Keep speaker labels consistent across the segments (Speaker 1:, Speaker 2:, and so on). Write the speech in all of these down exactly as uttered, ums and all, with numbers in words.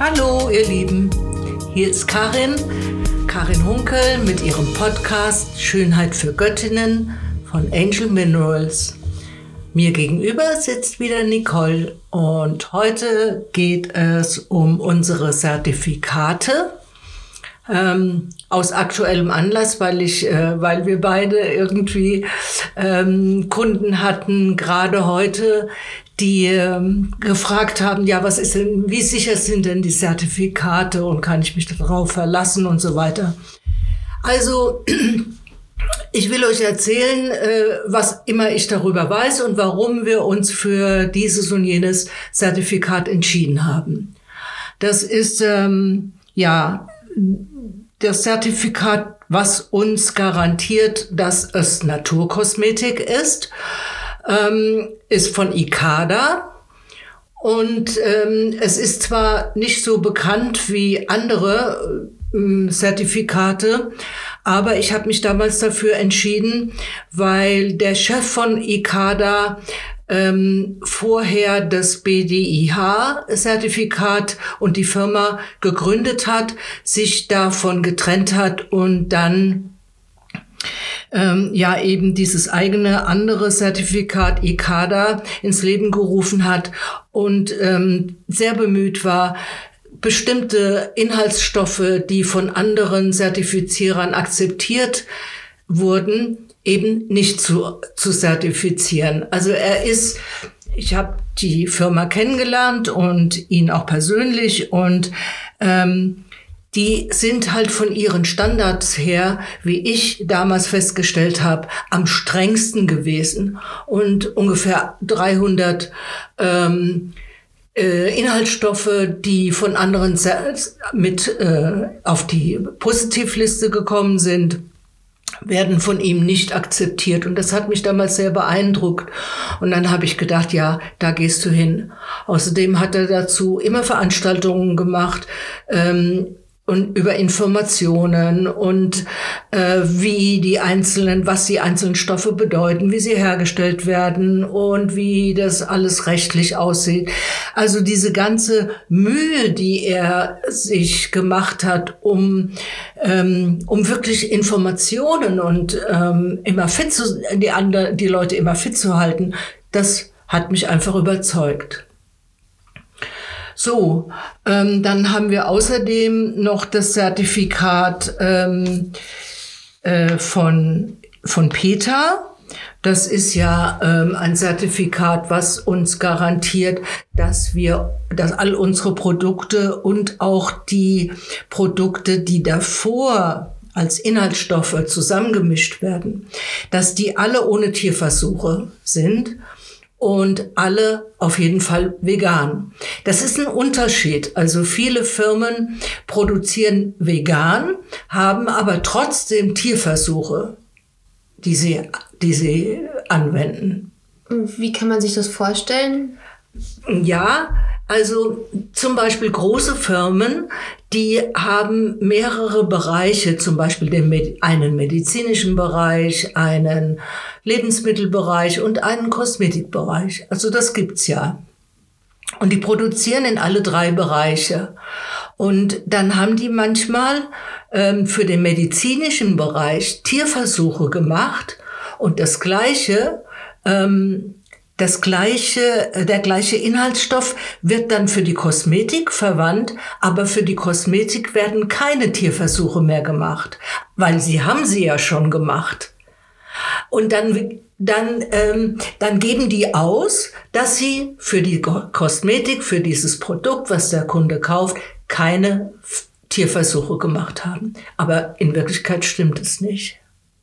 Speaker 1: Hallo ihr Lieben, hier ist Karin, Karin Hunkel mit ihrem Podcast Schönheit für Göttinnen von Angel Minerals. Mir gegenüber sitzt wieder Nicole und heute geht es um unsere Zertifikate. Ähm, aus aktuellem Anlass, weil ich, äh, weil wir beide irgendwie ähm, Kunden hatten, gerade heute, die ähm, gefragt haben, ja, was ist denn, wie sicher sind denn die Zertifikate und kann ich mich darauf verlassen und so weiter. Also ich will euch erzählen, äh, was immer ich darüber weiß und warum wir uns für dieses und jenes Zertifikat entschieden haben. Das ist ähm, ja das Zertifikat, was uns garantiert, dass es Naturkosmetik ist, ähm, ist von I C A D A. Und ähm, es ist zwar nicht so bekannt wie andere äh, Zertifikate, aber ich habe mich damals dafür entschieden, weil der Chef von I C A D A ähm, vorher das B D I H-Zertifikat und die Firma gegründet hat, sich davon getrennt hat und dann ähm, ja eben dieses eigene andere Zertifikat I C A D A ins Leben gerufen hat und ähm, sehr bemüht war, bestimmte Inhaltsstoffe, die von anderen Zertifizierern akzeptiert wurden, eben nicht zu, zu zertifizieren. Also er ist, ich habe die Firma kennengelernt und ihn auch persönlich und ähm, die sind halt von ihren Standards her, wie ich damals festgestellt habe, am strengsten gewesen und ungefähr dreihundert ähm, äh, Inhaltsstoffe, die von anderen mit äh, auf die Positivliste gekommen sind, werden von ihm nicht akzeptiert. Und das hat mich damals sehr beeindruckt. Und dann habe ich gedacht, ja, da gehst du hin. Außerdem hat er dazu immer Veranstaltungen gemacht, ähm, und über Informationen und äh, wie die einzelnen, was die einzelnen Stoffe bedeuten, wie sie hergestellt werden und wie das alles rechtlich aussieht. Also diese ganze Mühe, die er sich gemacht hat, um ähm, um wirklich Informationen und ähm, immer fit zu die andere, die Leute immer fit zu halten, das hat mich einfach überzeugt. So, ähm, dann haben wir außerdem noch das Zertifikat ähm, äh, von, von PETA. Das ist ja ähm, ein Zertifikat, was uns garantiert, dass wir, dass all unsere Produkte und auch die Produkte, die davor als Inhaltsstoffe zusammengemischt werden, dass die alle ohne Tierversuche sind. Und alle auf jeden Fall vegan. Das ist ein Unterschied. Also viele Firmen produzieren vegan, haben aber trotzdem Tierversuche, die sie, die sie anwenden.
Speaker 2: Wie kann man sich das vorstellen?
Speaker 1: Ja, also zum Beispiel große Firmen, die haben mehrere Bereiche, zum Beispiel den Med- einen medizinischen Bereich, einen Lebensmittelbereich und einen Kosmetikbereich. Also das gibt's ja. Und die produzieren in alle drei Bereiche. Und dann haben die manchmal ähm, für den medizinischen Bereich Tierversuche gemacht und das Gleiche ähm, Das gleiche, der gleiche Inhaltsstoff wird dann für die Kosmetik verwandt, aber für die Kosmetik werden keine Tierversuche mehr gemacht, weil sie haben sie ja schon gemacht. Und dann, dann, ähm, dann geben die aus, dass sie für die Kosmetik, für dieses Produkt, was der Kunde kauft, keine Tierversuche gemacht haben. Aber in Wirklichkeit stimmt es nicht.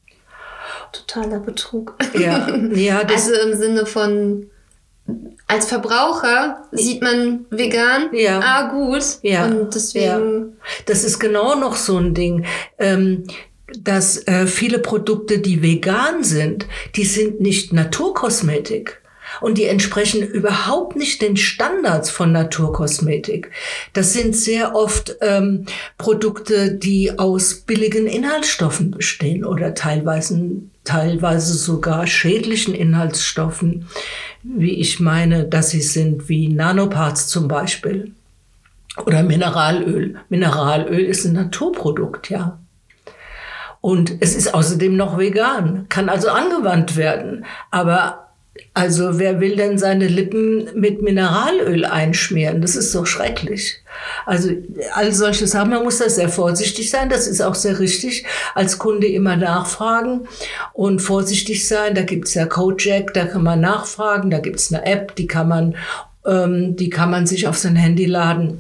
Speaker 2: Totaler Betrug.
Speaker 1: Ja, ja, das
Speaker 2: also im Sinne von, als Verbraucher sieht man vegan,
Speaker 1: ja.
Speaker 2: ah gut,
Speaker 1: ja.
Speaker 2: und deswegen...
Speaker 1: Ja. Das ist genau noch so ein Ding, ähm, dass äh, viele Produkte, die vegan sind, die sind nicht Naturkosmetik. Und die entsprechen überhaupt nicht den Standards von Naturkosmetik. Das sind sehr oft ähm, Produkte, die aus billigen Inhaltsstoffen bestehen oder teilweise, teilweise sogar schädlichen Inhaltsstoffen, wie ich meine, dass sie sind, wie Nanoparts zum Beispiel. Oder Mineralöl. Mineralöl ist ein Naturprodukt, ja. Und es ist außerdem noch vegan, kann also angewandt werden. Aber also wer will denn seine Lippen mit Mineralöl einschmieren? Das ist doch schrecklich. Also all solche Sachen, man muss da sehr vorsichtig sein. Das ist auch sehr richtig. Als Kunde immer nachfragen und vorsichtig sein. Da gibt's ja Kojak, da kann man nachfragen. Da gibt's eine App, die kann man, ähm, die kann man sich auf sein Handy laden.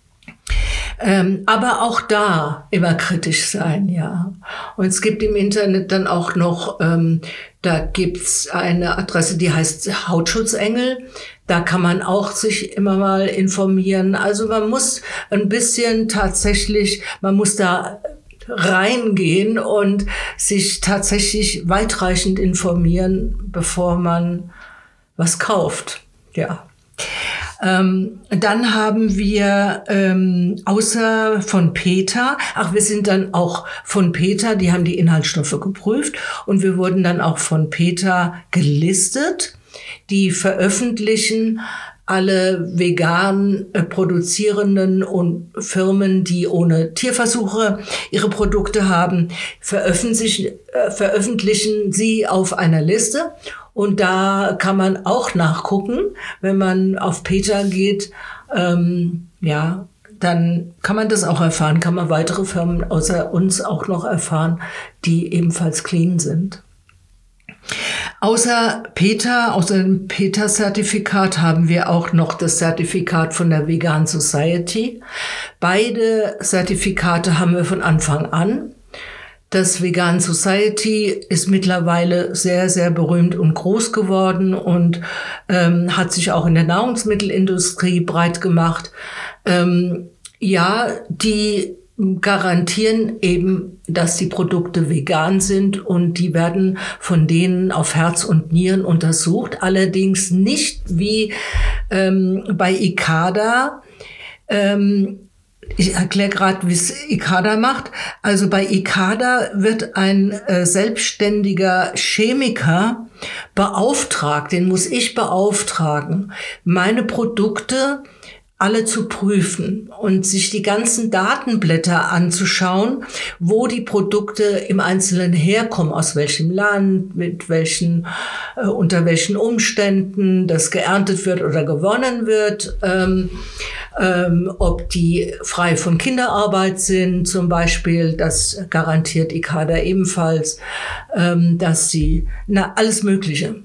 Speaker 1: Ähm, aber auch da immer kritisch sein, ja. Und es gibt im Internet dann auch noch, ähm, da gibt's eine Adresse, die heißt Hautschutzengel. Da kann man auch sich immer mal informieren. Also man muss ein bisschen tatsächlich, man muss da reingehen und sich tatsächlich weitreichend informieren, bevor man was kauft, ja. Ähm, dann haben wir ähm, außer von Peter, ach, wir sind dann auch von Peter, die haben die Inhaltsstoffe geprüft und wir wurden dann auch von Peter gelistet. Die veröffentlichen alle vegan äh, produzierenden und Firmen, die ohne Tierversuche ihre Produkte haben, veröffentlichen, äh, veröffentlichen sie auf einer Liste. Und da kann man auch nachgucken, wenn man auf Peter geht, ähm, ja, dann kann man das auch erfahren, kann man weitere Firmen außer uns auch noch erfahren, die ebenfalls clean sind. Außer Peter, außer dem Peter-Zertifikat haben wir auch noch das Zertifikat von der Vegan Society. Beide Zertifikate haben wir von Anfang an. Das Vegan Society ist mittlerweile sehr, sehr berühmt und groß geworden und ähm, hat sich auch in der Nahrungsmittelindustrie breit gemacht. Ähm, ja, die garantieren eben, dass die Produkte vegan sind und die werden von denen auf Herz und Nieren untersucht. Allerdings nicht wie ähm, bei I C A D A. Ähm, Ich erkläre gerade, wie es I C A D A macht. Also bei I C A D A wird ein äh, selbstständiger Chemiker beauftragt, den muss ich beauftragen, meine Produkte alle zu prüfen und sich die ganzen Datenblätter anzuschauen, wo die Produkte im Einzelnen herkommen, aus welchem Land, mit welchen, äh, unter welchen Umständen das geerntet wird oder gewonnen wird, ähm, ähm, ob die frei von Kinderarbeit sind, zum Beispiel, das garantiert I C A D A ebenfalls, ähm, dass sie, na, alles Mögliche.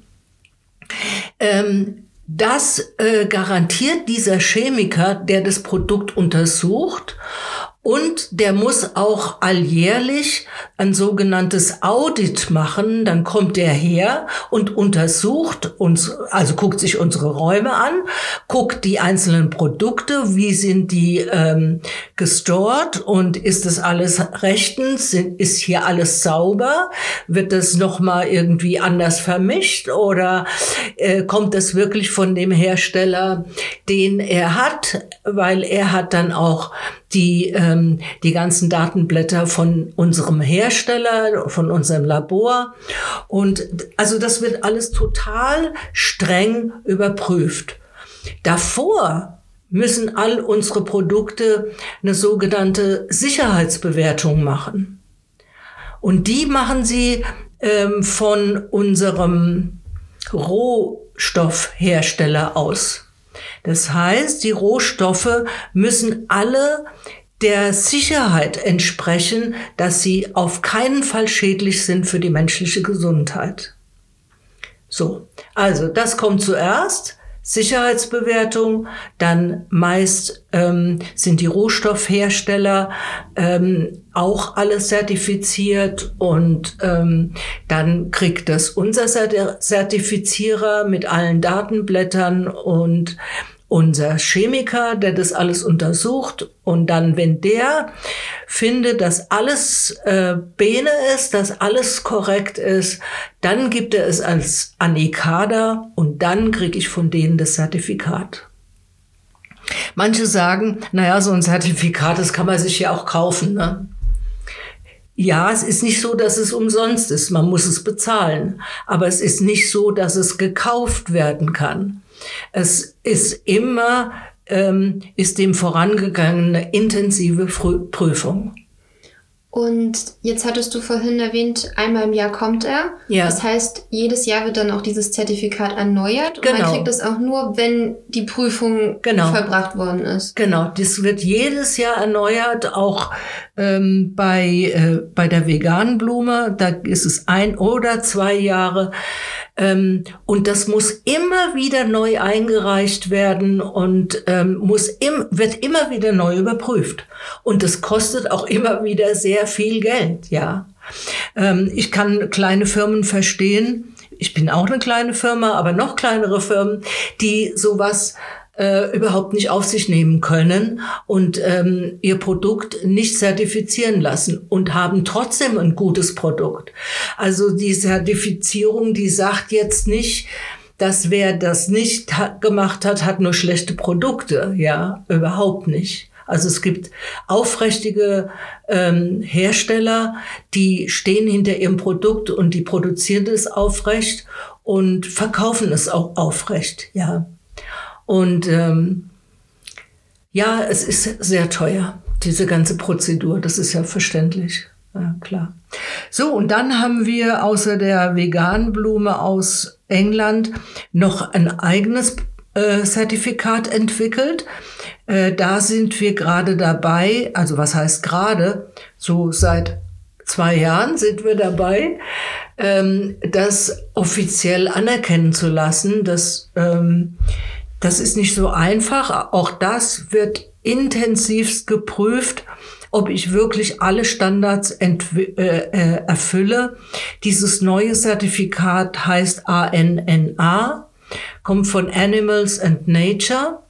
Speaker 1: Ähm, Das äh, garantiert dieser Chemiker, der das Produkt untersucht, und der muss auch alljährlich ein sogenanntes Audit machen. Dann kommt der her und untersucht uns, also guckt sich unsere Räume an, guckt die einzelnen Produkte, wie sind die ähm, gestored und ist das alles rechtens, ist hier alles sauber, wird das nochmal irgendwie anders vermischt oder äh, kommt das wirklich von dem Hersteller, den er hat, weil er hat dann auch die ähm, die ganzen Datenblätter von unserem Hersteller, von unserem Labor. Und also das wird alles total streng überprüft. Davor müssen all unsere Produkte eine sogenannte Sicherheitsbewertung machen. Und die machen sie ähm, von unserem Rohstoffhersteller aus. Das heißt, die Rohstoffe müssen alle der Sicherheit entsprechen, dass sie auf keinen Fall schädlich sind für die menschliche Gesundheit. So, also das kommt zuerst, Sicherheitsbewertung, dann meist ähm, sind die Rohstoffhersteller ähm, auch alles zertifiziert und ähm, dann kriegt das unser Zertifizierer mit allen Datenblättern und unser Chemiker, der das alles untersucht, und dann, wenn der findet, dass alles äh, Bene ist, dass alles korrekt ist, dann gibt er es als an I C A D A und dann kriege ich von denen das Zertifikat. Manche sagen, naja, so ein Zertifikat, das kann man sich ja auch kaufen, ne? Ja, es ist nicht so, dass es umsonst ist, man muss es bezahlen, aber es ist nicht so, dass es gekauft werden kann. Es ist immer ähm, ist dem vorangegangen eine intensive Frü- Prüfung.
Speaker 2: Und jetzt hattest du vorhin erwähnt, einmal im Jahr kommt er.
Speaker 1: Ja.
Speaker 2: Das heißt, jedes Jahr wird dann auch dieses Zertifikat erneuert. Und
Speaker 1: Genau.
Speaker 2: man kriegt es auch nur, wenn die Prüfung
Speaker 1: Genau.
Speaker 2: vollbracht worden ist.
Speaker 1: Genau, das wird jedes Jahr erneuert, auch ähm, bei, äh, bei der veganen Blume. Da ist es ein oder zwei Jahre. Ähm, und das muss immer wieder neu eingereicht werden und ähm, muss im, wird immer wieder neu überprüft. Und das kostet auch immer wieder sehr viel Geld, ja. Ähm, ich kann kleine Firmen verstehen. Ich bin auch eine kleine Firma, aber noch kleinere Firmen, die sowas äh, überhaupt nicht auf sich nehmen können und ähm, ihr Produkt nicht zertifizieren lassen und haben trotzdem ein gutes Produkt. Also die Zertifizierung, die sagt jetzt nicht, dass wer das nicht ha- gemacht hat, hat nur schlechte Produkte. Ja, überhaupt nicht. Also es gibt aufrichtige ähm, Hersteller, die stehen hinter ihrem Produkt und die produzieren es aufrecht und verkaufen es auch aufrecht, ja. Und ähm, ja, es ist sehr teuer, diese ganze Prozedur, das ist ja verständlich, ja, klar. So, und dann haben wir außer der veganen Blume aus England noch ein eigenes äh, Zertifikat entwickelt. Äh, da sind wir gerade dabei, also was heißt gerade, so seit zwei Jahren sind wir dabei, ähm, das offiziell anerkennen zu lassen. Das, ähm, das ist nicht so einfach. Auch das wird intensivst geprüft, ob ich wirklich alle Standards entw- äh, äh, erfülle. Dieses neue Zertifikat heißt A N N A, kommt von Animals and Nature.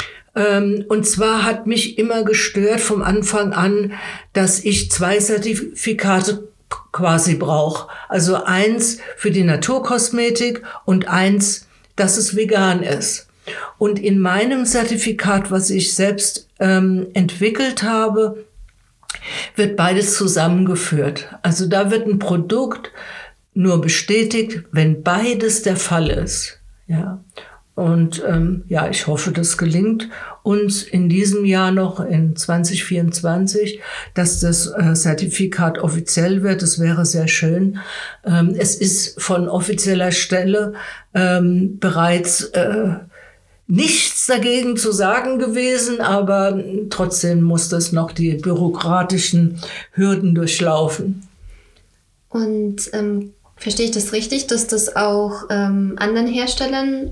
Speaker 1: Und zwar hat mich immer gestört vom Anfang an, dass ich zwei Zertifikate quasi brauche. Also eins für die Naturkosmetik und eins, dass es vegan ist. Und in meinem Zertifikat, was ich selbst ähm, entwickelt habe, wird beides zusammengeführt. Also da wird ein Produkt nur bestätigt, wenn beides der Fall ist. Ja. Und ähm, ja, ich hoffe, das gelingt uns in diesem Jahr noch, in zwanzig vierundzwanzig, dass das äh, Zertifikat offiziell wird. Das wäre sehr schön. Ähm, es ist von offizieller Stelle ähm, bereits äh, nichts dagegen zu sagen gewesen, aber trotzdem muss das noch die bürokratischen Hürden durchlaufen.
Speaker 2: Und ähm, verstehe ich das richtig, dass das auch ähm, anderen Herstellern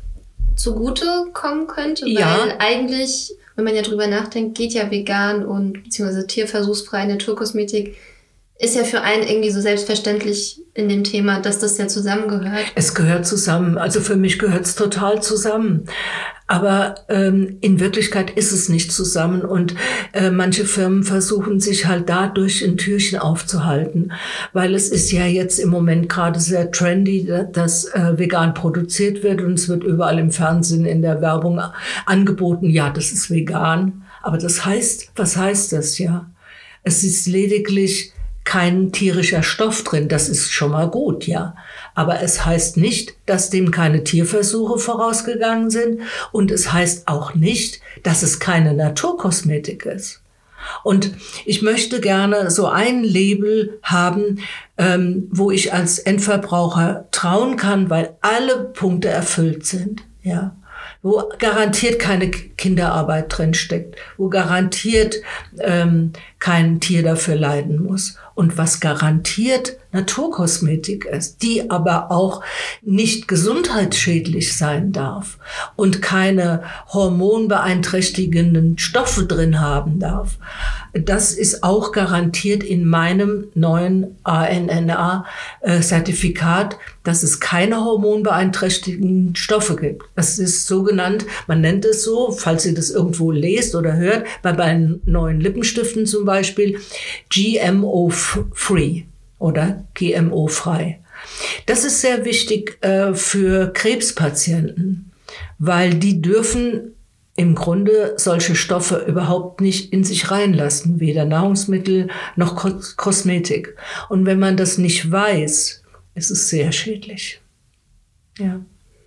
Speaker 2: zugute kommen könnte?
Speaker 1: Ja.
Speaker 2: Weil eigentlich, wenn man ja drüber nachdenkt, geht ja vegan und beziehungsweise tierversuchsfreie Naturkosmetik ist ja für einen irgendwie so selbstverständlich in dem Thema, dass das ja zusammengehört.
Speaker 1: Es gehört zusammen. Also für mich gehört es total zusammen. Aber ähm, in Wirklichkeit ist es nicht zusammen. Und äh, manche Firmen versuchen sich halt dadurch ein Türchen aufzuhalten. Weil es ist ja jetzt im Moment gerade sehr trendy, dass äh, vegan produziert wird. Und es wird überall im Fernsehen, in der Werbung angeboten, ja, das ist vegan. Aber das heißt, was heißt das, ja? Es ist lediglich kein tierischer Stoff drin, das ist schon mal gut, ja. Aber es heißt nicht, dass dem keine Tierversuche vorausgegangen sind und es heißt auch nicht, dass es keine Naturkosmetik ist. Und ich möchte gerne so ein Label haben, ähm, wo ich als Endverbraucher trauen kann, weil alle Punkte erfüllt sind, ja. Wo garantiert keine Kinderarbeit drinsteckt, wo garantiert ähm, kein Tier dafür leiden muss und was garantiert Naturkosmetik ist, die aber auch nicht gesundheitsschädlich sein darf und keine hormonbeeinträchtigenden Stoffe drin haben darf. Das ist auch garantiert in meinem neuen A N N A-Zertifikat, dass es keine hormonbeeinträchtigenden Stoffe gibt. Das ist so genannt, man nennt es so, falls ihr das irgendwo lest oder hört, bei meinen neuen Lippenstiften zum Beispiel, G M O-free oder G M O-frei. Das ist sehr wichtig äh, für Krebspatienten, weil die dürfen im Grunde solche Stoffe überhaupt nicht in sich reinlassen, weder Nahrungsmittel noch Kos- Kosmetik. Und wenn man das nicht weiß, ist es sehr schädlich. Ja.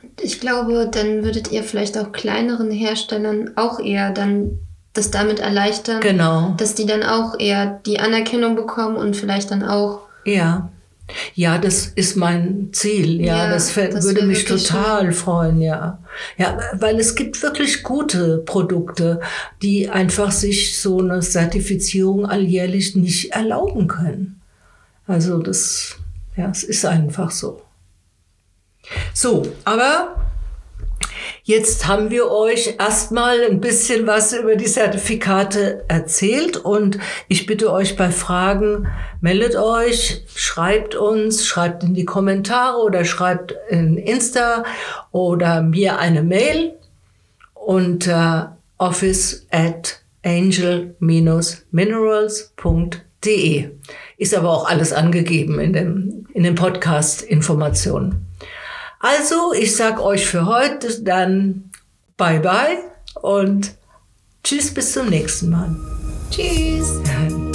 Speaker 2: Ich glaube, dann würdet ihr vielleicht auch kleineren Herstellern auch eher dann das damit erleichtern,
Speaker 1: Genau.
Speaker 2: dass die dann auch eher die Anerkennung bekommen und vielleicht dann auch...
Speaker 1: Ja, ja, das ist mein Ziel. Ja,
Speaker 2: Ja,
Speaker 1: das, fä-
Speaker 2: das
Speaker 1: würde
Speaker 2: wär
Speaker 1: mich
Speaker 2: wirklich
Speaker 1: total
Speaker 2: schön.
Speaker 1: freuen. Ja, ja, weil es gibt wirklich gute Produkte, die einfach sich so eine Zertifizierung alljährlich nicht erlauben können. Also das, ja, es ist einfach so. So, aber jetzt haben wir euch erstmal ein bisschen was über die Zertifikate erzählt und ich bitte euch bei Fragen, meldet euch, schreibt uns, schreibt in die Kommentare oder schreibt in Insta oder mir eine Mail unter office at angel dash minerals punkt de. Ist aber auch alles angegeben in dem, in den Podcast-Informationen. Also, ich sag euch für heute dann bye bye und tschüss bis zum nächsten Mal.
Speaker 2: Tschüss!